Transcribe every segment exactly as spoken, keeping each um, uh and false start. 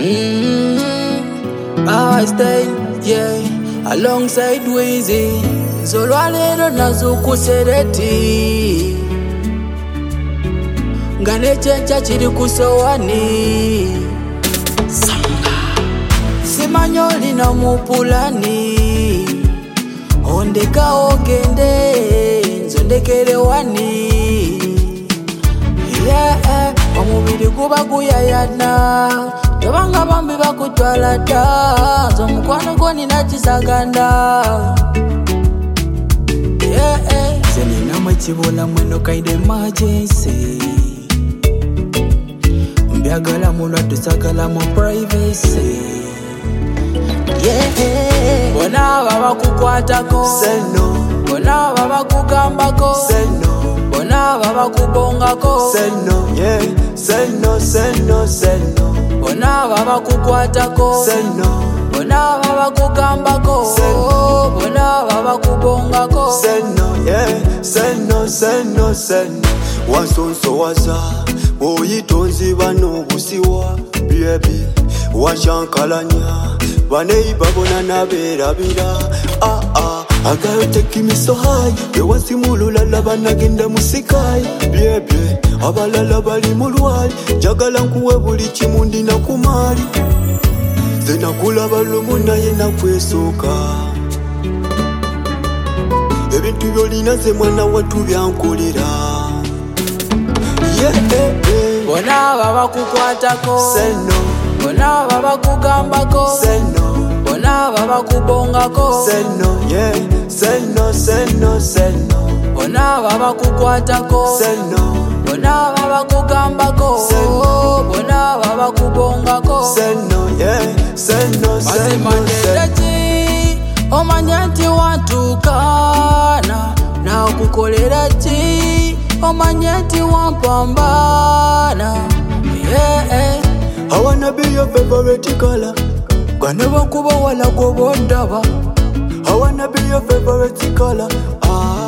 Mm-hmm. I stay, yeah, alongside Weezy. Zolwalero nazukusereti ngane chencha chiri kusowani simanyoli na mupulani ondeka ogende nzondekere wani yeah, omubiri guba guyayana tobanga bambi bakutwala dda zomukwano goni nakisaganda yeah, zenina mwekibola mweno kaide emergency mbyagala mulwadde sagala mu privacy yeah, bona baba kukwatako Seno, bona baba kugambako seno, bona baba kubongako seno, yeah, seno, seno, seno, bona baba kukwatako seno, bona baba kugambako Seno. bona baba kubongako seno, yeah, seno, seno, seno. Wansonso waza, oyitonzi bano busiwa, baby, washankalanya, baneiba bona naberabira, ah ah. I gotta take me so high. You want to mulula laba nagenda musikai. Baby, abalala bali mulwali. Jagala nkuwe buli chimundi na kumali. Zena kula balumu naye nakwesoka. Ebintu byolina ze mwana watu byankolera. Yeah, yeah, yeah. bona baba kukwatako Seno, bona baba kugambako seno, bona baba kubongako seno, yeah, seno, seno, seno, bona baba kukwatako seno, bona baba kugambako Seno. bona baba kubongako seno, yeah, seno, seno, seno. mazimandereki omanya nti watukana na okukolera ki omanya nti wampambana yeah, I wanna be your favorite color. gane bakuba wala gobondaba I wanna be your favorite color. Ah,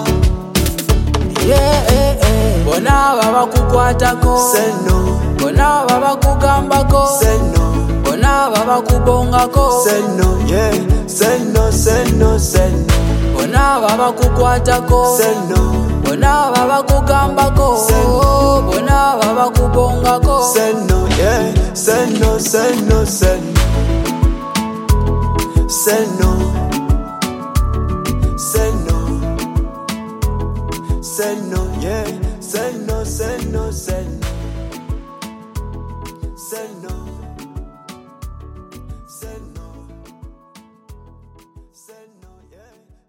yeah, bona baba kukwatako seno, bona baba kugambako seno, bona baba kubongako seno, yeah, seno, seno, seno, bona baba kukwatako seno, bona baba kugambako Seno. bona baba kubongako seno, yeah, seno, seno, seno, seno, seno, seno, yeah, seno, seno, seno, seno, seno, seno, yeah.